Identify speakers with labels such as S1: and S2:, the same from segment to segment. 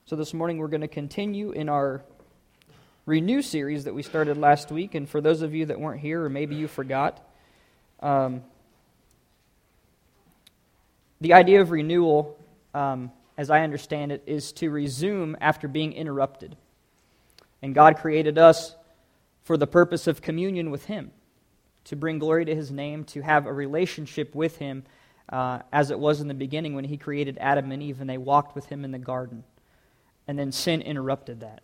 S1: So this morning we're going to continue in our Renew series that we started last week. And for those of you that weren't here, or maybe you forgot, the idea of renewal, as I understand it, is to resume after being interrupted. And God created us for the purpose of communion with Him, to bring glory to His name, to have a relationship with Him, as it was in the beginning when He created Adam and Eve and they walked with Him in the garden. And then sin interrupted that.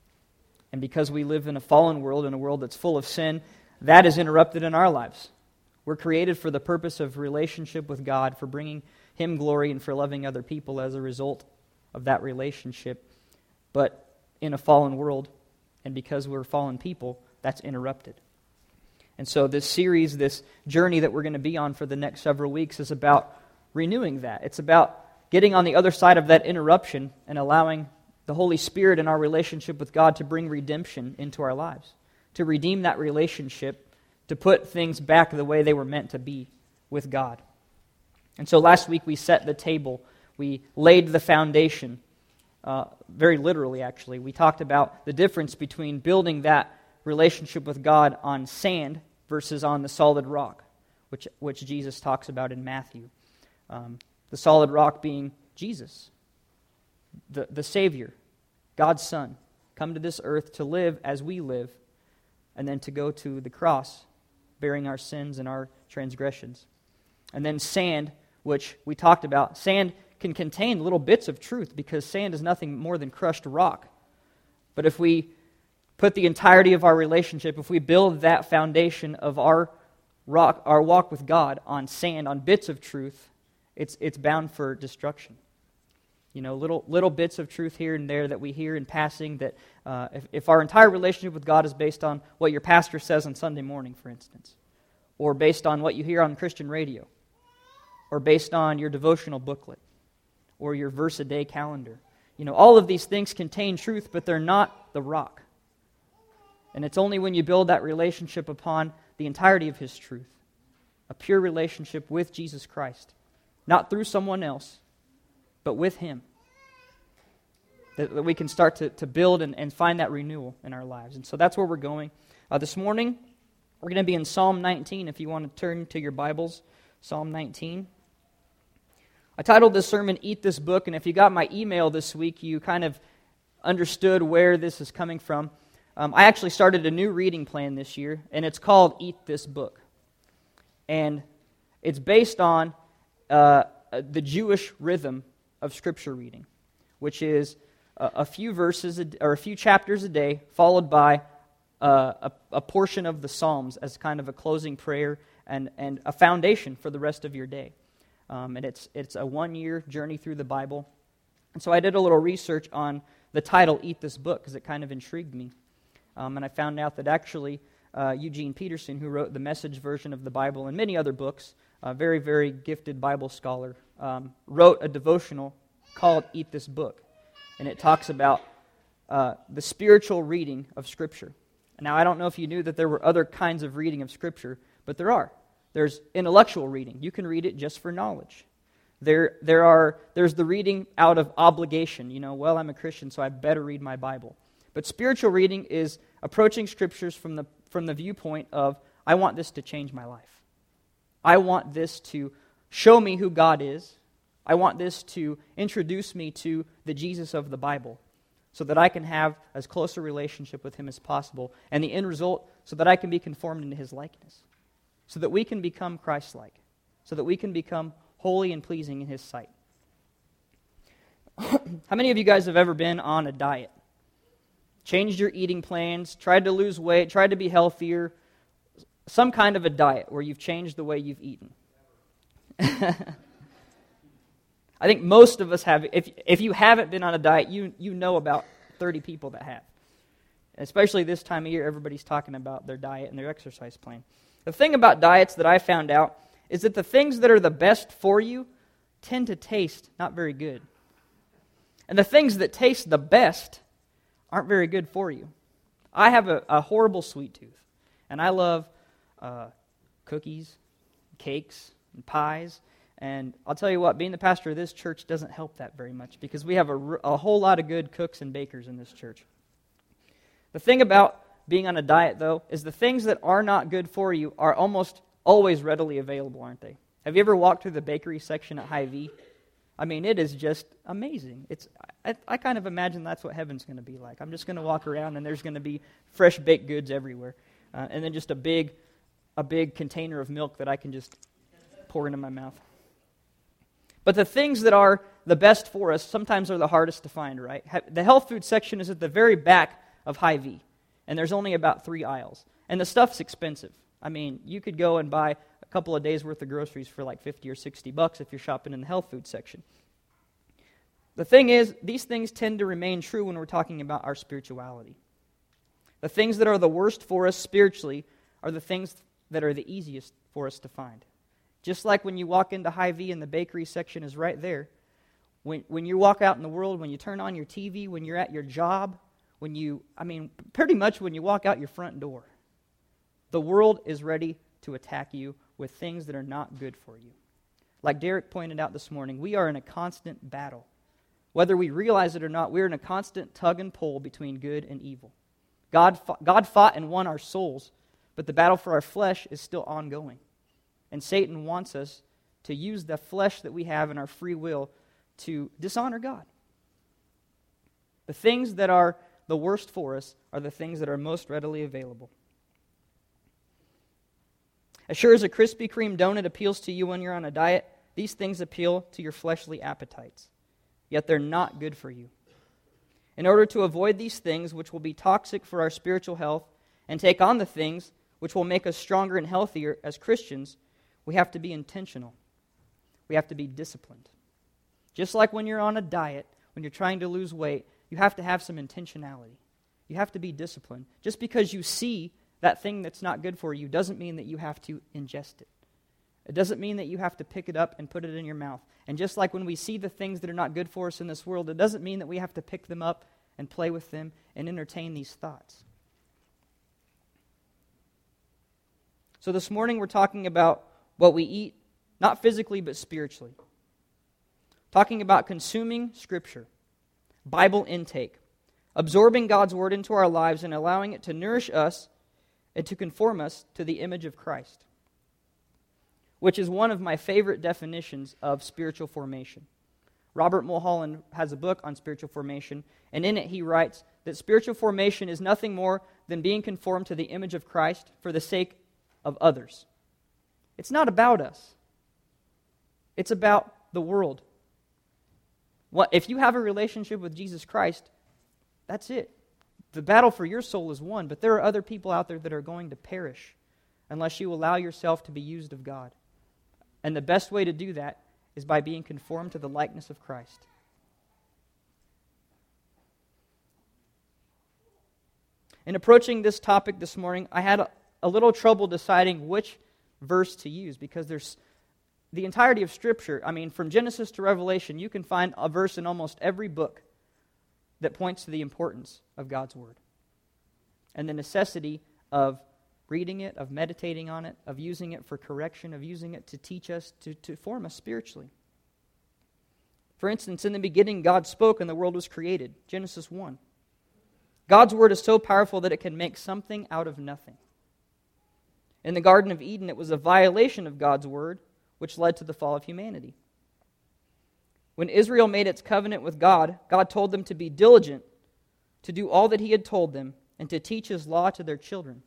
S1: And because we live in a fallen world, in a world that's full of sin, that is interrupted in our lives. We're created for the purpose of relationship with God, for bringing Him glory and for loving other people as a result of that relationship. But in a fallen world, and because we're fallen people, that's interrupted. And so this series, this journey that we're going to be on for the next several weeks is about renewing that. It's about getting on the other side of that interruption and allowing the Holy Spirit in our relationship with God to bring redemption into our lives, to redeem that relationship, to put things back the way they were meant to be with God. And so last week we set the table. We laid the foundation, very literally actually. We talked about the difference between building that relationship with God on sand versus on the solid rock, which Jesus talks about in Matthew. The solid rock being Jesus, the Savior, God's Son, come to this earth to live as we live, and then to go to the cross, bearing our sins and our transgressions. And then sand, which we talked about. Sand can contain little bits of truth because sand is nothing more than crushed rock. But if we put the entirety of our relationship, if we build that foundation of our walk with God on sand, on bits of truth, it's bound for destruction. You know, little bits of truth here and there that we hear in passing, that if our entire relationship with God is based on what your pastor says on Sunday morning, for instance, or based on what you hear on Christian radio, or based on your devotional booklet, or your verse-a-day calendar. You know, all of these things contain truth, but they're not the rock. And it's only when you build that relationship upon the entirety of His truth, a pure relationship with Jesus Christ, not through someone else, but with Him, that we can start to build and find that renewal in our lives. And so that's where we're going. This morning, we're going to be in Psalm 19, if you want to turn to your Bibles, Psalm 19. I titled this sermon, Eat This Book, and if you got my email this week, you kind of understood where this is coming from. I actually started a new reading plan this year, and it's called Eat This Book. And it's based on the Jewish rhythm of Scripture reading, which is a few verses or a few chapters a day, followed by a portion of the Psalms as kind of a closing prayer and a foundation for the rest of your day. And it's a one-year journey through the Bible. And so I did a little research on the title, Eat This Book, because it kind of intrigued me. And I found out that actually Eugene Peterson, who wrote the Message version of the Bible and many other books, a very, very gifted Bible scholar, wrote a devotional called Eat This Book. And it talks about the spiritual reading of Scripture. Now, I don't know if you knew that there were other kinds of reading of Scripture, but there are. There's intellectual reading. You can read it just for knowledge. There's the reading out of obligation. You know, well, I'm a Christian, so I better read my Bible. But spiritual reading is approaching Scriptures from the viewpoint of, I want this to change my life. I want this to show me who God is. I want this to introduce me to the Jesus of the Bible so that I can have as close a relationship with Him as possible, and the end result, so that I can be conformed into His likeness, so that we can become Christ-like, so that we can become holy and pleasing in His sight. How many of you guys have ever been on a diet? Changed your eating plans, tried to lose weight, tried to be healthier, some kind of a diet where you've changed the way you've eaten. I think most of us have. If you haven't been on a diet, you know about 30 people that have. Especially this time of year, everybody's talking about their diet and their exercise plan. The thing about diets that I found out is that the things that are the best for you tend to taste not very good. And the things that taste the best aren't very good for you. I have a horrible sweet tooth, and I love cookies, cakes, and pies, And I'll tell you what, being the pastor of this church doesn't help that very much because we have a whole lot of good cooks and bakers in this church. The thing about being on a diet, though, is the things that are not good for you are almost always readily available, aren't they? Have you ever walked through the bakery section at Hy-Vee? I mean, it is just amazing. I kind of imagine that's what heaven's going to be like. I'm just going to walk around and there's going to be fresh baked goods everywhere. And then just a big container of milk that I can just pour into my mouth. But the things that are the best for us sometimes are the hardest to find, right? The health food section is at the very back of Hy-Vee, and there's only about 3 aisles. And the stuff's expensive. I mean, you could go and buy a couple of days' worth of groceries for like $50 or $60 if you're shopping in the health food section. The thing is, these things tend to remain true when we're talking about our spirituality. The things that are the worst for us spiritually are the things that are the easiest for us to find. Just like when you walk into Hy-Vee and the bakery section is right there, when you walk out in the world, when you turn on your TV, when you're at your job, pretty much when you walk out your front door, the world is ready to attack you with things that are not good for you. Like Derek pointed out this morning, we are in a constant battle. Whether we realize it or not, we're in a constant tug and pull between good and evil. God fought and won our souls, but the battle for our flesh is still ongoing. And Satan wants us to use the flesh that we have in our free will to dishonor God. The things that are the worst for us are the things that are most readily available. As sure as a Krispy Kreme donut appeals to you when you're on a diet, these things appeal to your fleshly appetites. Yet they're not good for you. In order to avoid these things which will be toxic for our spiritual health and take on the things which will make us stronger and healthier as Christians, we have to be intentional. We have to be disciplined. Just like when you're on a diet, when you're trying to lose weight, you have to have some intentionality. You have to be disciplined. Just because you see that thing that's not good for you doesn't mean that you have to ingest it. It doesn't mean that you have to pick it up and put it in your mouth. And just like when we see the things that are not good for us in this world, it doesn't mean that we have to pick them up and play with them and entertain these thoughts. So this morning we're talking about what we eat, not physically but spiritually. Talking about consuming Scripture, Bible intake, absorbing God's Word into our lives and allowing it to nourish us and to conform us to the image of Christ, which is one of my favorite definitions of spiritual formation. Robert Mulholland has a book on spiritual formation, and in it he writes that spiritual formation is nothing more than being conformed to the image of Christ for the sake of others. It's not about us. It's about the world. If you have a relationship with Jesus Christ, that's it. The battle for your soul is won, but there are other people out there that are going to perish unless you allow yourself to be used of God. And the best way to do that is by being conformed to the likeness of Christ. In approaching this topic this morning, I had a little trouble deciding which verse to use because there's the entirety of Scripture. I mean, from Genesis to Revelation, you can find a verse in almost every book that points to the importance of God's Word and the necessity of reading it, of meditating on it, of using it for correction, of using it to teach us, to form us spiritually. For instance, in the beginning, God spoke and the world was created. Genesis 1. God's Word is so powerful that it can make something out of nothing. In the Garden of Eden, it was a violation of God's Word, which led to the fall of humanity. When Israel made its covenant with God, God told them to be diligent, to do all that He had told them, and to teach His law to their children.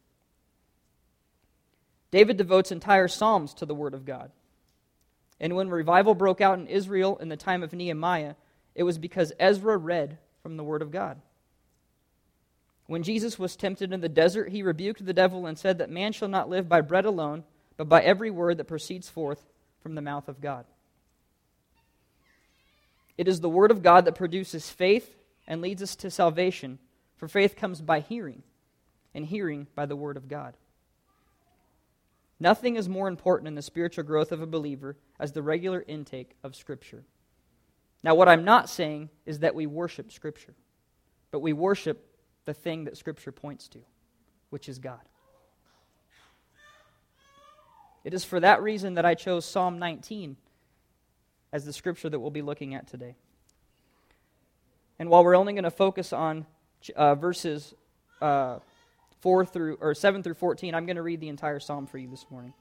S1: David devotes entire psalms to the Word of God. And when revival broke out in Israel in the time of Nehemiah, it was because Ezra read from the Word of God. When Jesus was tempted in the desert, He rebuked the devil and said that man shall not live by bread alone, but by every word that proceeds forth from the mouth of God. It is the Word of God that produces faith and leads us to salvation, for faith comes by hearing, and hearing by the Word of God. Nothing is more important in the spiritual growth of a believer as the regular intake of Scripture. Now, what I'm not saying is that we worship Scripture, but we worship the thing that Scripture points to, which is God. It is for that reason that I chose Psalm 19 as the scripture that we'll be looking at today. And while we're only going to focus on verses 7 through 14, I'm going to read the entire psalm for you this morning.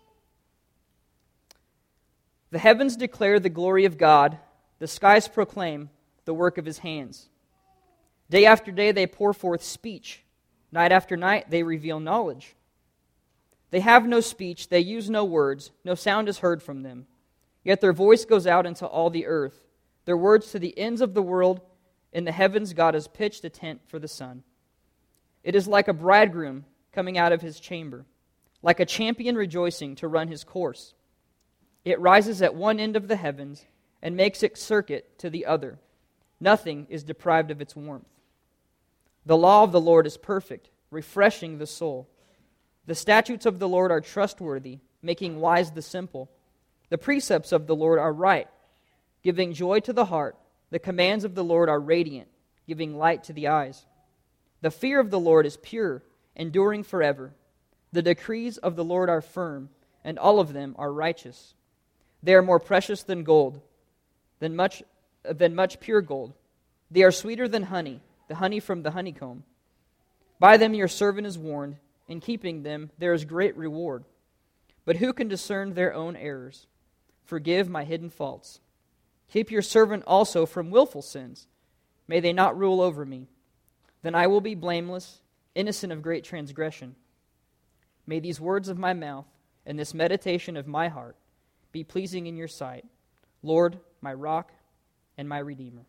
S1: The heavens declare the glory of God, the skies proclaim the work of his hands. Day after day they pour forth speech, night after night they reveal knowledge. They have no speech, they use no words, no sound is heard from them. Yet their voice goes out into all the earth, their words to the ends of the world. In the heavens God has pitched a tent for the sun. It is like a bridegroom coming out of his chamber, like a champion rejoicing to run his course. It rises at one end of the heavens and makes its circuit to the other. Nothing is deprived of its warmth. The law of the Lord is perfect, refreshing the soul. The statutes of the Lord are trustworthy, making wise the simple. The precepts of the Lord are right, giving joy to the heart. The commands of the Lord are radiant, giving light to the eyes. The fear of the Lord is pure, enduring forever. The decrees of the Lord are firm, and all of them are righteous. They are more precious than gold, than much pure gold. They are sweeter than honey, the honey from the honeycomb. By them your servant is warned. In keeping them there is great reward. But who can discern their own errors? Forgive my hidden faults. Keep your servant also from willful sins. May they not rule over me. Then I will be blameless, innocent of great transgression. May these words of my mouth and this meditation of my heart be pleasing in your sight, Lord, my rock and my redeemer.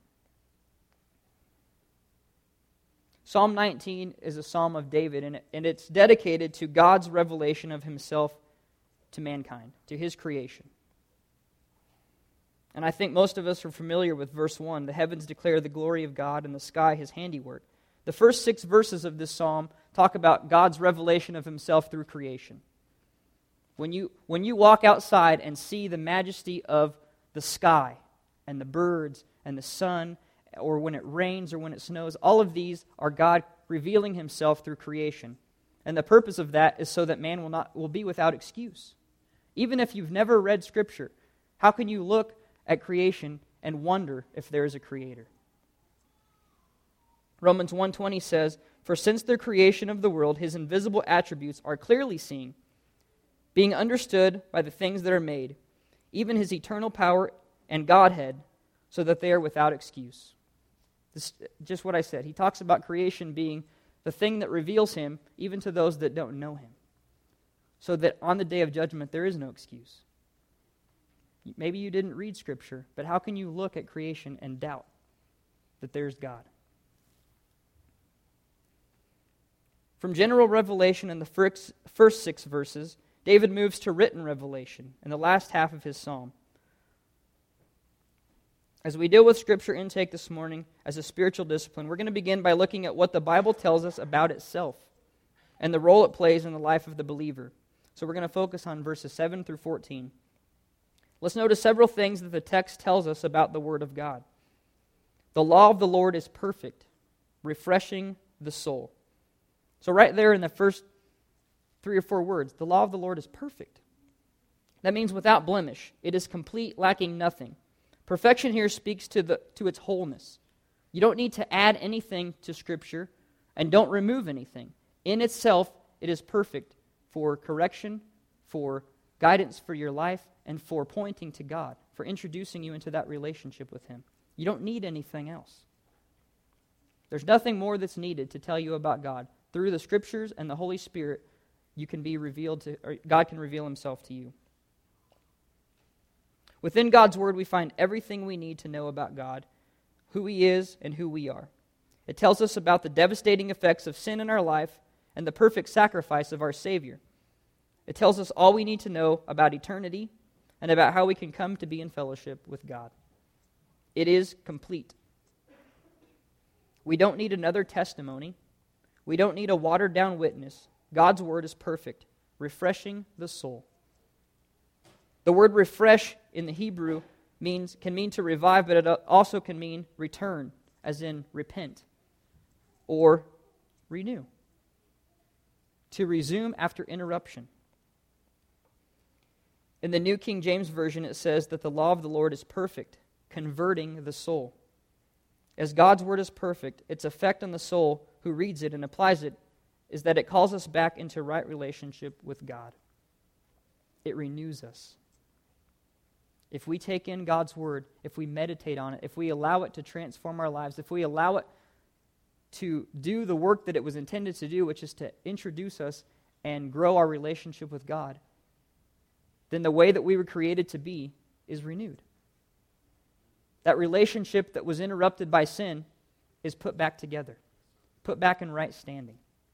S1: Psalm 19 is a psalm of David, and it's dedicated to God's revelation of himself to mankind, to his creation. And I think most of us are familiar with verse 1. The heavens declare the glory of God, and the sky his handiwork. The first 6 verses of this psalm talk about God's revelation of himself through creation. When you walk outside and see the majesty of the sky and the birds and the sun, or when it rains or when it snows, all of these are God revealing himself through creation. And the purpose of that is so that man will be without excuse. Even if you've never read Scripture, how can you look at creation and wonder if there is a creator? Romans 1:20 says, "For since the creation of the world, his invisible attributes are clearly seen, being understood by the things that are made, even his eternal power and Godhead, so that they are without excuse." This is just what I said. He talks about creation being the thing that reveals him even to those that don't know him, so that on the day of judgment there is no excuse. Maybe you didn't read Scripture, but how can you look at creation and doubt that there's God? From general revelation in the first 6 verses, David moves to written revelation in the last half of his psalm. As we deal with Scripture intake this morning as a spiritual discipline, we're going to begin by looking at what the Bible tells us about itself and the role it plays in the life of the believer. So we're going to focus on verses 7 through 14. Let's notice several things that the text tells us about the Word of God. The law of the Lord is perfect, refreshing the soul. So right there in the first 3 or 4 words, the law of the Lord is perfect. That means without blemish. It is complete, lacking nothing. Perfection here speaks to its wholeness. You don't need to add anything to Scripture, and don't remove anything. In itself, it is perfect for correction, for guidance for your life, and for pointing to God, for introducing you into that relationship with Him. You don't need anything else. There's nothing more that's needed to tell you about God. Through the Scriptures and the Holy Spirit, you can be revealed to, or God can reveal Himself to you. Within God's Word, we find everything we need to know about God, who He is, and who we are. It tells us about the devastating effects of sin in our life and the perfect sacrifice of our Savior. It tells us all we need to know about eternity and about how we can come to be in fellowship with God. It is complete. We don't need another testimony. We don't need a watered-down witness. God's Word is perfect, refreshing the soul. The word refresh in the Hebrew can mean to revive, but it also can mean return, as in repent, or renew, to resume after interruption. In the New King James Version, it says that the law of the Lord is perfect, converting the soul. As God's word is perfect, its effect on the soul who reads it and applies it is that it calls us back into right relationship with God. It renews us. If we take in God's word, if we meditate on it, if we allow it to transform our lives, if we allow it to do the work that it was intended to do, which is to introduce us and grow our relationship with God, then the way that we were created to be is renewed. That relationship that was interrupted by sin is put back together, put back in right standing.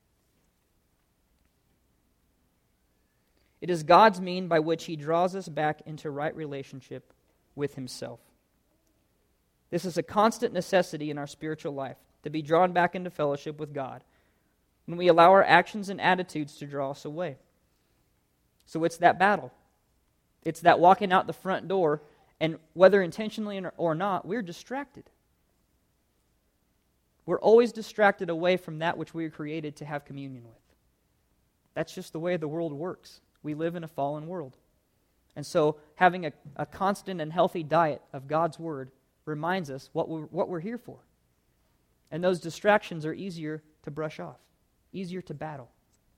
S1: It is God's means by which He draws us back into right relationship with Himself. This is a constant necessity in our spiritual life, to be drawn back into fellowship with God when we allow our actions and attitudes to draw us away. So it's that battle. It's that walking out the front door, and whether intentionally or not, we're distracted. We're always distracted away from that which we were created to have communion with. That's just the way the world works. We live in a fallen world. And so having a constant and healthy diet of God's Word reminds us what we're here for. And those distractions are easier to brush off, easier to battle.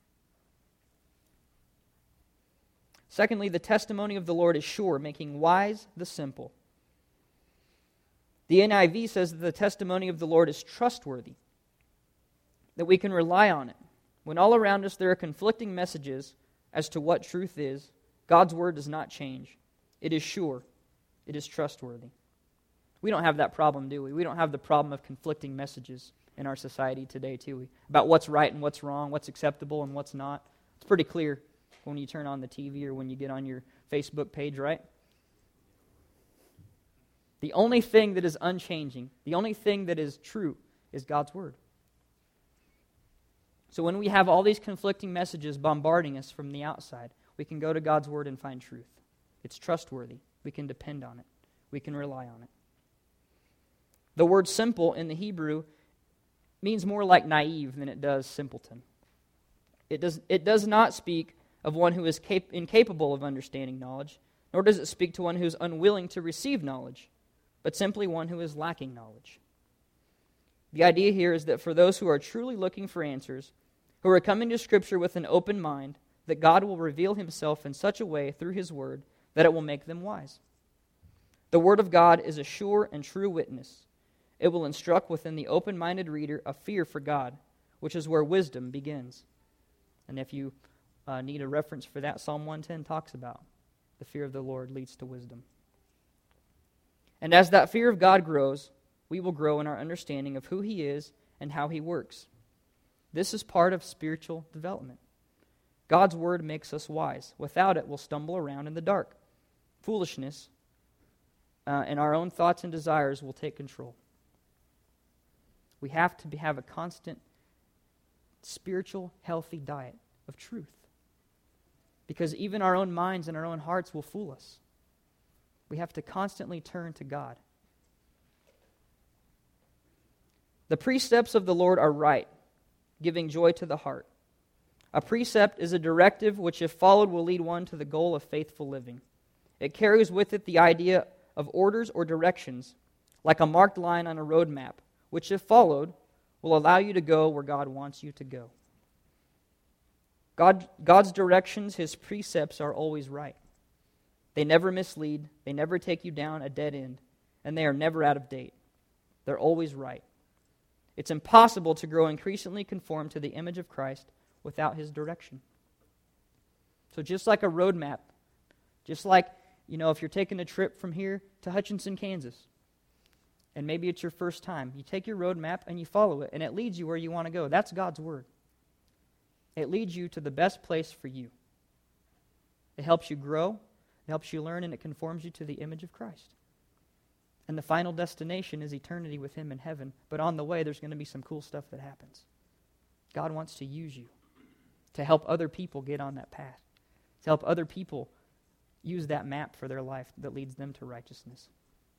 S1: Secondly, the testimony of the Lord is sure, making wise the simple. The NIV says that the testimony of the Lord is trustworthy, that we can rely on it. When all around us there are conflicting messages as to what truth is, God's Word does not change. It is sure. It is trustworthy. We don't have that problem, do we? We don't have the problem of conflicting messages in our society today, do we? About what's right and what's wrong, what's acceptable and what's not. It's pretty clear when you turn on the TV or when you get on your Facebook page, right? The only thing that is unchanging, the only thing that is true is God's Word. So when we have all these conflicting messages bombarding us from the outside, we can go to God's Word and find truth. It's trustworthy. We can depend on it. We can rely on it. The word simple in the Hebrew means more like naive than it does simpleton. It does not speak of one who is incapable of understanding knowledge, nor does it speak to one who is unwilling to receive knowledge, but simply one who is lacking knowledge. The idea here is that for those who are truly looking for answers, who are coming to Scripture with an open mind, that God will reveal Himself in such a way through His Word that it will make them wise. The Word of God is a sure and true witness. It will instruct within the open-minded reader a fear for God, which is where wisdom begins. And if you need a reference for that, Psalm 110 talks about the fear of the Lord leads to wisdom. And as that fear of God grows, we will grow in our understanding of who He is and how He works. This is part of spiritual development. God's Word makes us wise. Without it, we'll stumble around in the dark. Foolishness and our own thoughts and desires will take control. We have to have a constant spiritual, healthy diet of truth. Because even our own minds and our own hearts will fool us. We have to constantly turn to God. The precepts of the Lord are right, giving joy to the heart. A precept is a directive which, if followed, will lead one to the goal of faithful living. It carries with it the idea of orders or directions, like a marked line on a road map, which, if followed, will allow you to go where God wants you to go. God's directions, His precepts, are always right. They never mislead, they never take you down a dead end, and they are never out of date. They're always right. It's impossible to grow increasingly conformed to the image of Christ without His direction. So just like a road map, just like, if you're taking a trip from here to Hutchinson, Kansas, and maybe it's your first time, you take your road map and you follow it, and it leads you where you want to go. That's God's Word. It leads you to the best place for you. It helps you grow, it helps you learn, and it conforms you to the image of Christ. And the final destination is eternity with Him in heaven, but on the way there's going to be some cool stuff that happens. God wants to use you to help other people get on that path, to help other people use that map for their life that leads them to righteousness.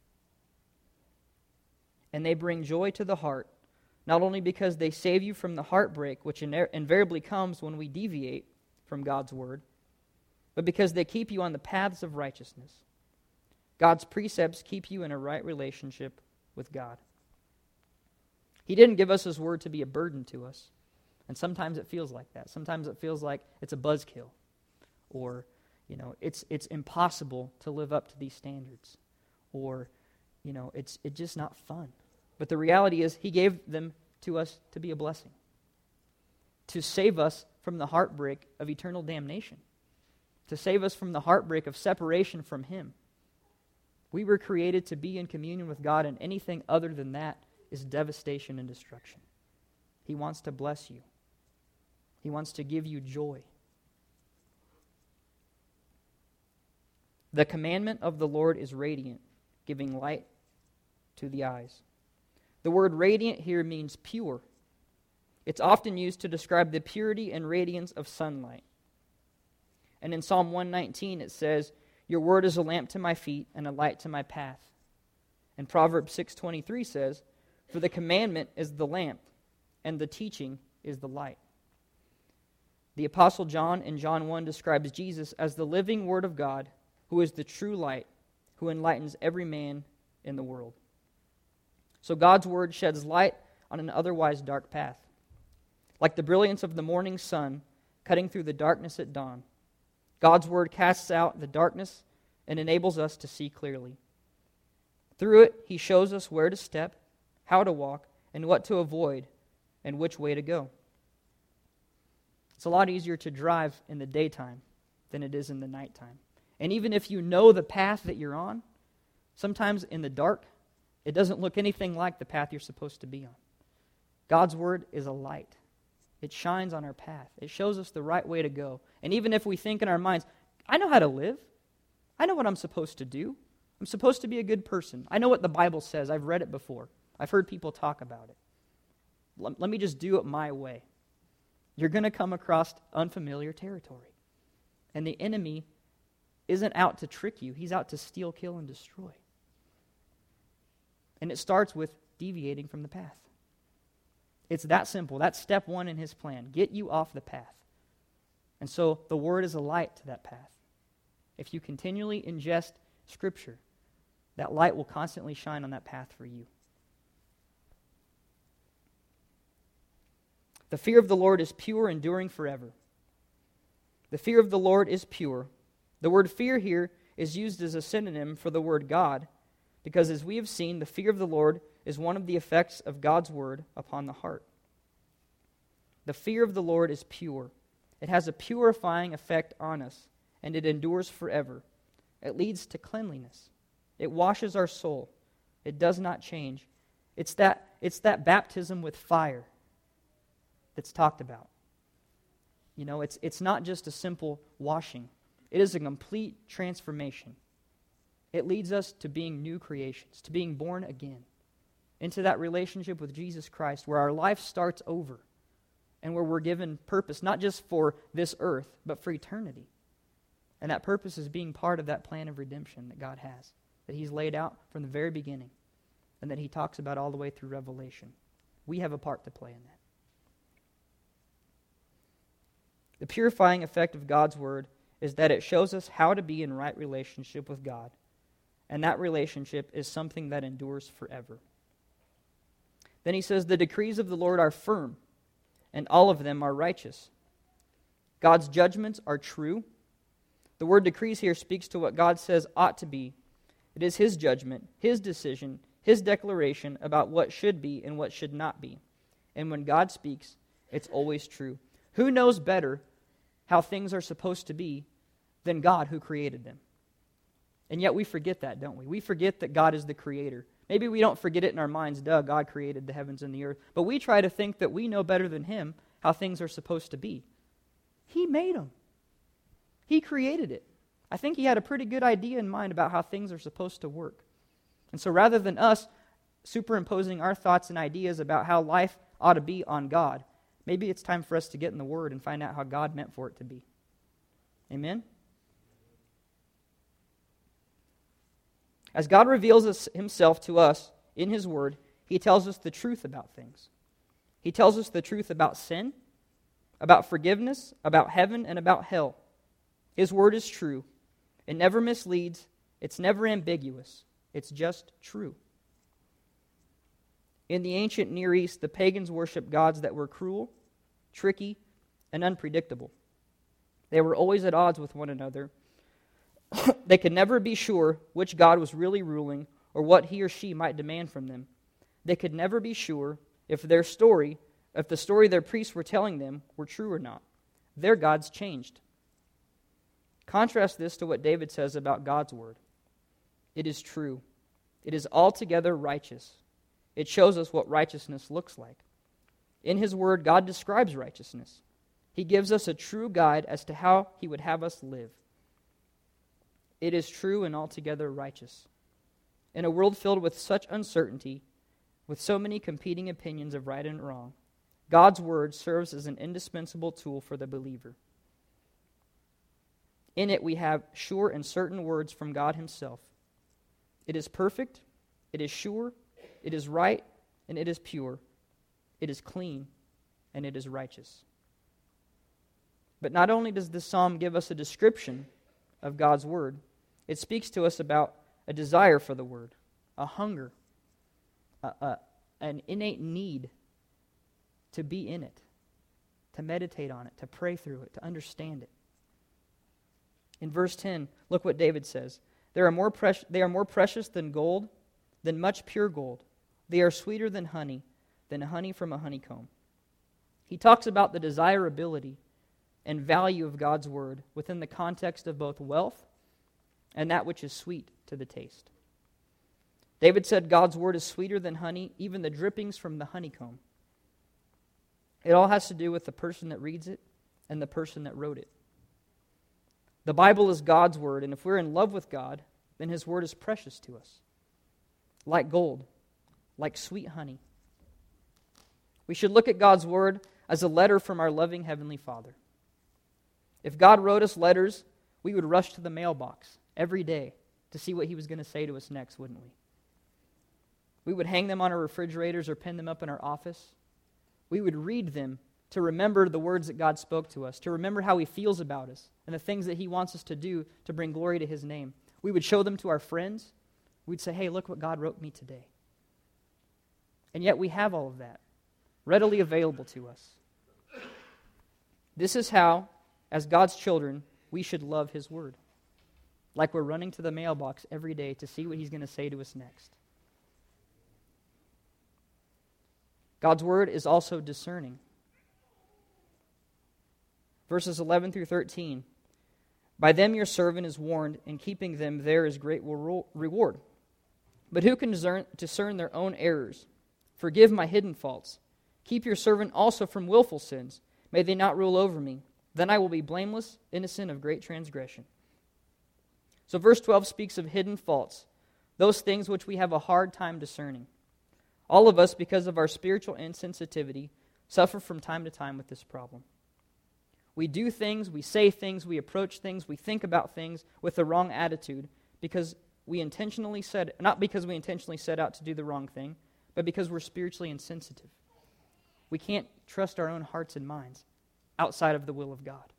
S1: And they bring joy to the heart, not only because they save you from the heartbreak which invariably comes when we deviate from God's Word, but because they keep you on the paths of righteousness. God's precepts keep you in a right relationship with God. He didn't give us His word to be a burden to us. And sometimes it feels like that. Sometimes it feels like it's a buzzkill. Or, it's impossible to live up to these standards. Or, it's just not fun. But the reality is He gave them to us to be a blessing. To save us from the heartbreak of eternal damnation. To save us from the heartbreak of separation from Him. We were created to be in communion with God, and anything other than that is devastation and destruction. He wants to bless you. He wants to give you joy. The commandment of the Lord is radiant, giving light to the eyes. The word radiant here means pure. It's often used to describe the purity and radiance of sunlight. And in Psalm 119 it says, "Your word is a lamp to my feet and a light to my path." And Proverbs 6:23 says, "For the commandment is the lamp, and the teaching is the light." The Apostle John in John 1 describes Jesus as the living Word of God, who is the true light, who enlightens every man in the world. So God's Word sheds light on an otherwise dark path. Like the brilliance of the morning sun cutting through the darkness at dawn, God's Word casts out the darkness and enables us to see clearly. Through it, He shows us where to step, how to walk, and what to avoid, and which way to go. It's a lot easier to drive in the daytime than it is in the nighttime. And even if you know the path that you're on, sometimes in the dark, it doesn't look anything like the path you're supposed to be on. God's Word is a light. It shines on our path. It shows us the right way to go. And even if we think in our minds, I know how to live. I know what I'm supposed to do. I'm supposed to be a good person. I know what the Bible says. I've read it before. I've heard people talk about it. Let me just do it my way. You're going to come across unfamiliar territory. And the enemy isn't out to trick you. He's out to steal, kill, and destroy. And it starts with deviating from the path. It's that simple. That's step one in his plan. Get you off the path. And so the Word is a light to that path. If you continually ingest Scripture, that light will constantly shine on that path for you. The fear of the Lord is pure, enduring forever. The fear of the Lord is pure. The word fear here is used as a synonym for the word God, because as we have seen, the fear of the Lord is one of the effects of God's Word upon the heart. The fear of the Lord is pure. It has a purifying effect on us, and it endures forever. It leads to cleanliness. It washes our soul. It does not change. It's that baptism with fire that's talked about. It's not just a simple washing. It is a complete transformation. It leads us to being new creations, to being born again, into that relationship with Jesus Christ where our life starts over and where we're given purpose, not just for this earth, but for eternity. And that purpose is being part of that plan of redemption that God has, that He's laid out from the very beginning, and that He talks about all the way through Revelation. We have a part to play in that. The purifying effect of God's Word is that it shows us how to be in right relationship with God. And that relationship is something that endures forever. Then he says, the decrees of the Lord are firm, and all of them are righteous. God's judgments are true. The word decrees here speaks to what God says ought to be. It is His judgment, His decision, His declaration about what should be and what should not be. And when God speaks, it's always true. Who knows better how things are supposed to be than God who created them? And yet we forget that, don't we? We forget that God is the creator. Maybe we don't forget it in our minds, God created the heavens and the earth. But we try to think that we know better than Him how things are supposed to be. He made them. He created it. I think He had a pretty good idea in mind about how things are supposed to work. And so rather than us superimposing our thoughts and ideas about how life ought to be on God, maybe it's time for us to get in the Word and find out how God meant for it to be. Amen? As God reveals Himself to us in His Word, He tells us the truth about things. He tells us the truth about sin, about forgiveness, about heaven, and about hell. His word is true. It never misleads. It's never ambiguous. It's just true. In the ancient Near East, the pagans worshiped gods that were cruel, tricky, and unpredictable. They were always at odds with one another. They could never be sure which god was really ruling or what he or she might demand from them. They could never be sure if the story their priests were telling them were true or not. Their gods changed. Contrast this to what David says about God's word. It is true. It is altogether righteous. It shows us what righteousness looks like. In his word, God describes righteousness. He gives us a true guide as to how he would have us live. It is true and altogether righteous. In a world filled with such uncertainty, with so many competing opinions of right and wrong, God's word serves as an indispensable tool for the believer. In it we have sure and certain words from God himself. It is perfect, it is sure, it is right, and it is pure. It is clean, and it is righteous. But not only does this psalm give us a description of God's word, it speaks to us about a desire for the word, a hunger, an innate need to be in it, to meditate on it, to pray through it, to understand it. In verse 10, look what David says. They are more precious than gold, than much pure gold. They are sweeter than honey from a honeycomb. He talks about the desirability and value of God's word within the context of both wealth and that which is sweet to the taste. David said God's word is sweeter than honey, even the drippings from the honeycomb. It all has to do with the person that reads it and the person that wrote it. The Bible is God's word, and if we're in love with God, then his word is precious to us, like gold, like sweet honey. We should look at God's word as a letter from our loving Heavenly Father. If God wrote us letters, we would rush to the mailbox every day to see what he was going to say to us next, wouldn't we? We would hang them on our refrigerators or pin them up in our office. We would read them to remember the words that God spoke to us, to remember how he feels about us and the things that he wants us to do to bring glory to his name. We would show them to our friends. We'd say, hey, look what God wrote me today. And yet we have all of that readily available to us. This is how, as God's children, we should love his word. Like we're running to the mailbox every day to see what he's going to say to us next. God's word is also discerning. Verses 11 through 13. By them your servant is warned, in keeping them there is great reward. But who can discern their own errors? Forgive my hidden faults. Keep your servant also from willful sins. May they not rule over me. Then I will be blameless, innocent of great transgression. So verse 12 speaks of hidden faults, those things which we have a hard time discerning. All of us, because of our spiritual insensitivity, suffer from time to time with this problem. We do things, we say things, we approach things, we think about things with the wrong attitude because we intentionally not because we intentionally set out to do the wrong thing, but because we're spiritually insensitive. We can't trust our own hearts and minds outside of the will of God.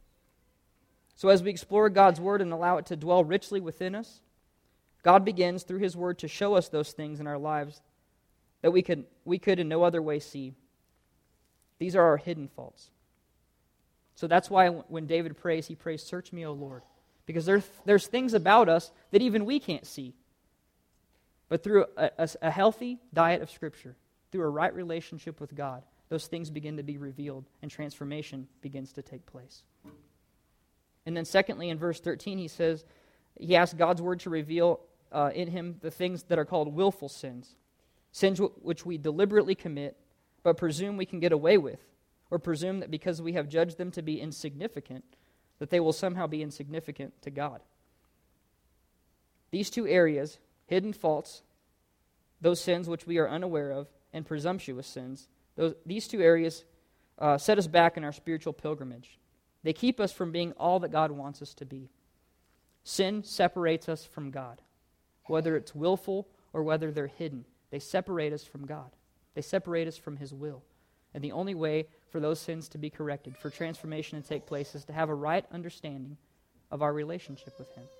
S1: So as we explore God's word and allow it to dwell richly within us, God begins through his word to show us those things in our lives that we could in no other way see. These are our hidden faults. So that's why when David prays, he prays, "Search me, O Lord." Because there's things about us that even we can't see. But through a healthy diet of Scripture, through a right relationship with God, those things begin to be revealed and transformation begins to take place. And then secondly, in verse 13, he asks God's word to reveal in him the things that are called willful sins. Sins which we deliberately commit, but presume we can get away with, or presume that because we have judged them to be insignificant, that they will somehow be insignificant to God. These two areas, hidden faults, those sins which we are unaware of, and presumptuous sins, these two areas set us back in our spiritual pilgrimage. They keep us from being all that God wants us to be. Sin separates us from God, whether it's willful or whether they're hidden. They separate us from God. They separate us from his will. And the only way for those sins to be corrected, for transformation to take place, is to have a right understanding of our relationship with Him.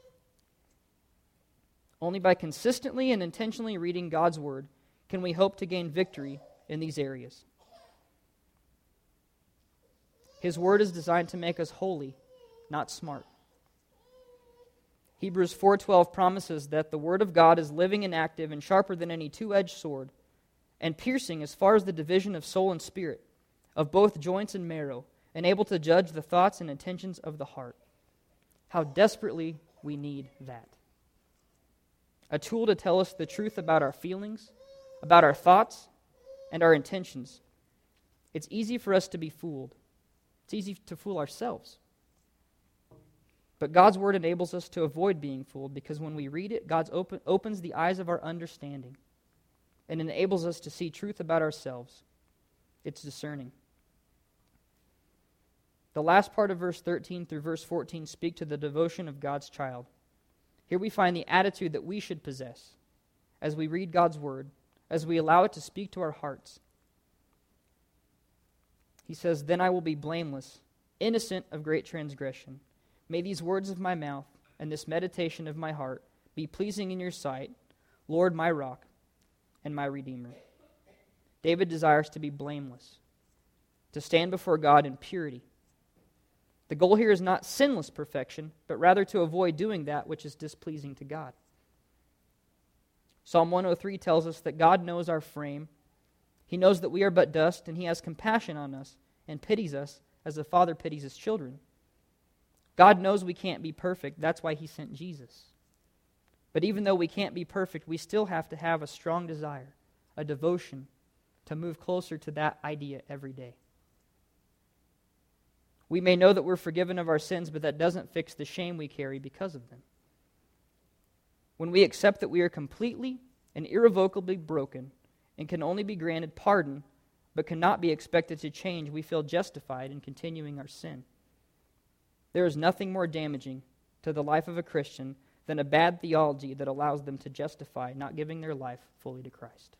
S1: Only by consistently and intentionally reading God's Word can we hope to gain victory in these areas. His Word is designed to make us holy, not smart. Hebrews 4:12 promises that the Word of God is living and active and sharper than any two-edged sword, and piercing as far as the division of soul and spirit, of both joints and marrow, and able to judge the thoughts and intentions of the heart. How desperately we need that. A tool to tell us the truth about our feelings, about our thoughts, and our intentions. It's easy for us to be fooled. It's easy to fool ourselves. But God's Word enables us to avoid being fooled, because when we read it, God opens the eyes of our understanding and enables us to see truth about ourselves. It's discerning. The last part of verse 13 through verse 14 speak to the devotion of God's child. Here we find the attitude that we should possess as we read God's Word, as we allow it to speak to our hearts. He says, "Then I will be blameless, innocent of great transgression. May these words of my mouth and this meditation of my heart be pleasing in your sight, Lord, my rock and my redeemer." David desires to be blameless, to stand before God in purity. The goal here is not sinless perfection, but rather to avoid doing that which is displeasing to God. Psalm 103 tells us that God knows our frame. He knows that we are but dust, and He has compassion on us and pities us as a father pities his children. God knows we can't be perfect. That's why He sent Jesus. But even though we can't be perfect, we still have to have a strong desire, a devotion, to move closer to that idea every day. We may know that we're forgiven of our sins, but that doesn't fix the shame we carry because of them. When we accept that we are completely and irrevocably broken and can only be granted pardon, but cannot be expected to change, we feel justified in continuing our sin. There is nothing more damaging to the life of a Christian than a bad theology that allows them to justify not giving their life fully to Christ.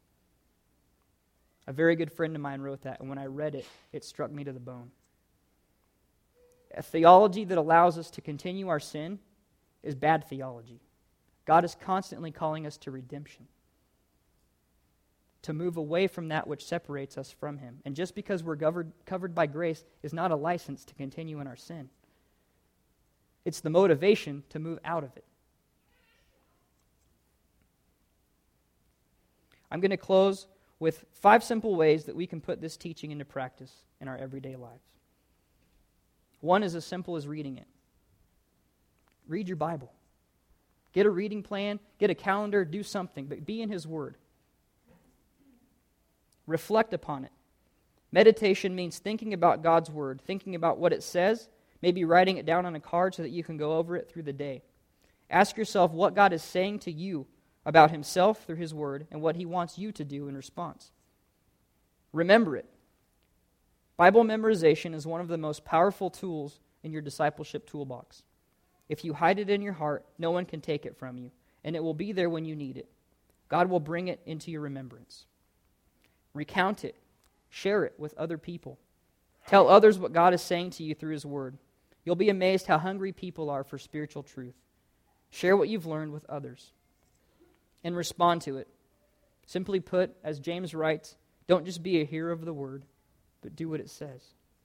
S1: A very good friend of mine wrote that, and when I read it, it struck me to the bone. A theology that allows us to continue our sin is bad theology. God is constantly calling us to redemption, to move away from that which separates us from Him. And just because we're covered by grace is not a license to continue in our sin. It's the motivation to move out of it. I'm going to close with 5 simple ways that we can put this teaching into practice in our everyday lives. One is as simple as reading it. Read your Bible. Get a reading plan, get a calendar, do something, but be in His Word. Reflect upon it. Meditation means thinking about God's Word, thinking about what it says, maybe writing it down on a card so that you can go over it through the day. Ask yourself what God is saying to you about Himself through His Word and what He wants you to do in response. Remember it. Bible memorization is one of the most powerful tools in your discipleship toolbox. If you hide it in your heart, no one can take it from you, and it will be there when you need it. God will bring it into your remembrance. Recount it. Share it with other people. Tell others what God is saying to you through His Word. You'll be amazed how hungry people are for spiritual truth. Share what you've learned with others. And respond to it. Simply put, as James writes, don't just be a hearer of the Word, but do what it says.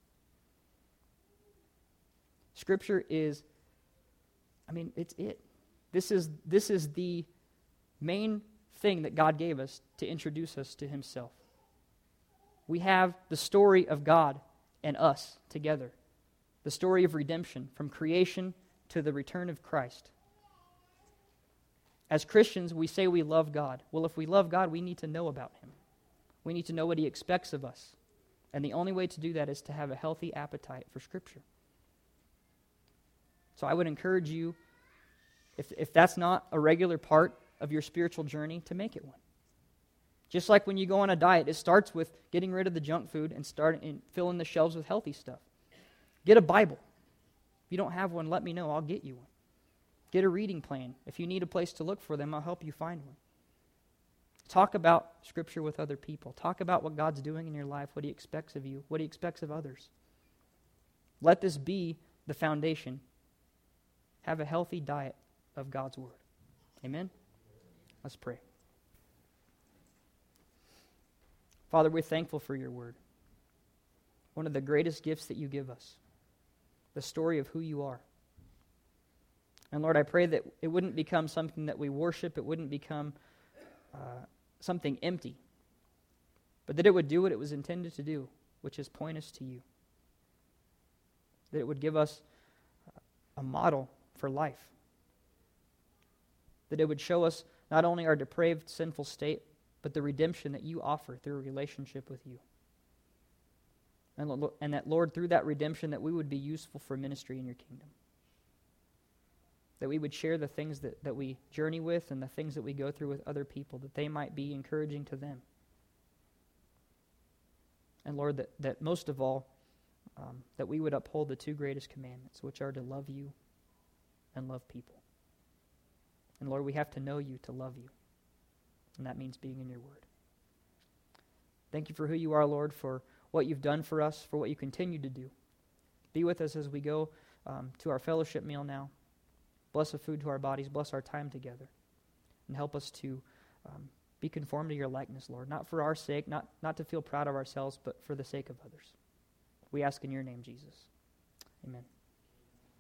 S1: Scripture is, it's it. This is the main thing that God gave us to introduce us to Himself. We have the story of God and us together. The story of redemption from creation to the return of Christ. As Christians, we say we love God. Well, if we love God, we need to know about Him. We need to know what He expects of us. And the only way to do that is to have a healthy appetite for Scripture. So I would encourage you, if that's not a regular part of your spiritual journey, to make it one. Just like when you go on a diet, it starts with getting rid of the junk food and filling the shelves with healthy stuff. Get a Bible. If you don't have one, let me know. I'll get you one. Get a reading plan. If you need a place to look for them, I'll help you find one. Talk about Scripture with other people. Talk about what God's doing in your life, what He expects of you, what He expects of others. Let this be the foundation have a healthy diet of God's Word. Amen? Let's pray. Father, we're thankful for your Word. One of the greatest gifts that you give us. The story of who you are. And Lord, I pray that it wouldn't become something that we worship. It wouldn't become something empty. But that it would do what it was intended to do, which is point us to you. That it would give us a model for life. That it would show us not only our depraved, sinful state, but the redemption that you offer through a relationship with you. And that, Lord, through that redemption, that we would be useful for ministry in your kingdom. That we would share the things that we journey with and the things that we go through with other people, that they might be encouraging to them. And Lord, that most of all, that we would uphold the two greatest commandments, which are to love you and love people. And Lord, we have to know you to love you. And that means being in your word. Thank you for who you are, Lord, for what you've done for us, for what you continue to do. Be with us as we go to our fellowship meal now. Bless the food to our bodies. Bless our time together. And help us to be conformed to your likeness, Lord. Not for our sake, not to feel proud of ourselves, but for the sake of others. We ask in your name, Jesus. Amen.